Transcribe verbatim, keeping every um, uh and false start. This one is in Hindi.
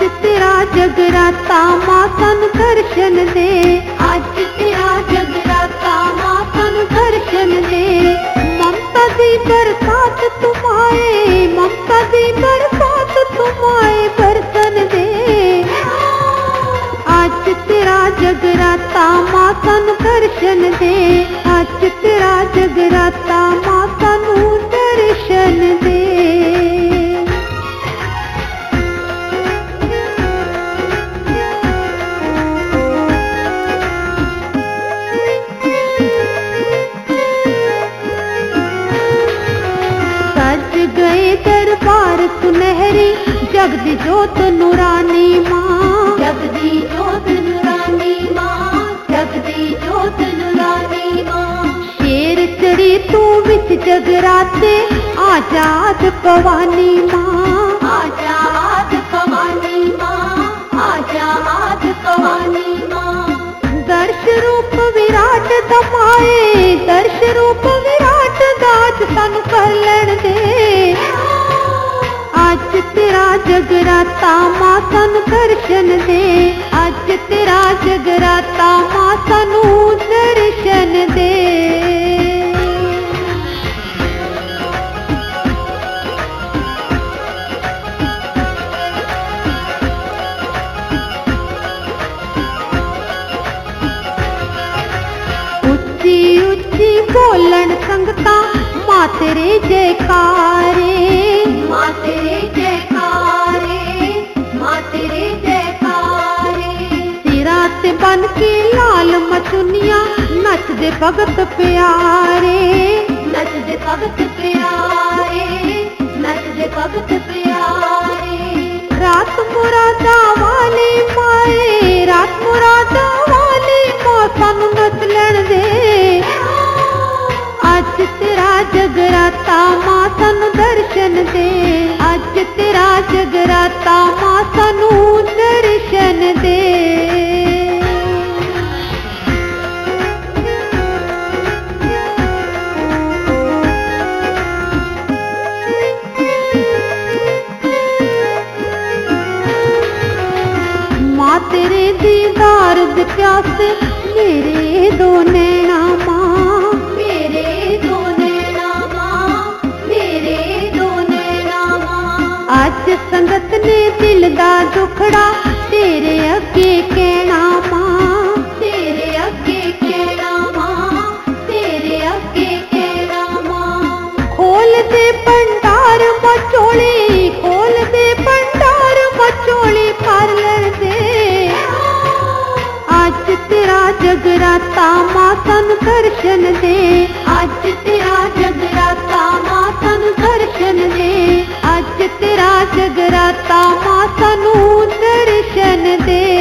तेरा जगराता मां सानू दर्शन दे, अज तेरा जगराता मां सानू दर्शन दे। ममता दी बरसात तुम आए, ममता दी बरसात तुम आए बरसन दे। अज तेरा जगराता मां सानू दर्शन दे, अज तेरा जगराता मां सानू दर्शन दे। सज गए दरबार सुनहरी, जगदी जोत नूरानी मां, जगदी जोत नूरानी मां, जगदी जोत नूरानी मां। शेर चढ़ी तू विच जगराते, आजाद भवानी मां, आजाद भवानी मां, आजाद भवानी मां। दर्श रूप विराट दमाए, दर्श रूप विराट दाज सानू कर लैण दे। अज तेरा जगराता मां सानू दर्शन दे, अज तेरा जगराता मां सानू दर्शन दे। उच्ची उच्ची बोलन संगता मां तेरे जयकारे, मां तेरे जयकारे, मां तेरे जयकारे। सिरा ते बन के लाल मचुनिया नचदे भगत प्यारे, नचदे भगत प्यारे, नचदे भगत प्यारे। रात मुरादा वाली माए, रात मुरादा वाली मां सानू नच लैण दे। अज तेरा जगराता मां सानू दर्शन दे, अज तेरा जगराता मां सानू दर्शन दे। मां तेरे दीदार दे प्यासे मेरे दो नैना मां, मेरे दो नैना मां, मेरे दो नैना मां। अज संगत ने दिल दा दुखड़ा तेरे अगे कहना मां, तेरे अगे कहना मां, तेरे अगे कहना मां। खोल दे भंडार मचोली, खोल दे भंडार मचोली भर लैण दे। अज तेरा जगराता मां सानू दर्शन दे, अज तेरा जगराता मां सानू दर्शन दे, अज तेरा जगराता मां सानू दर्शन दे।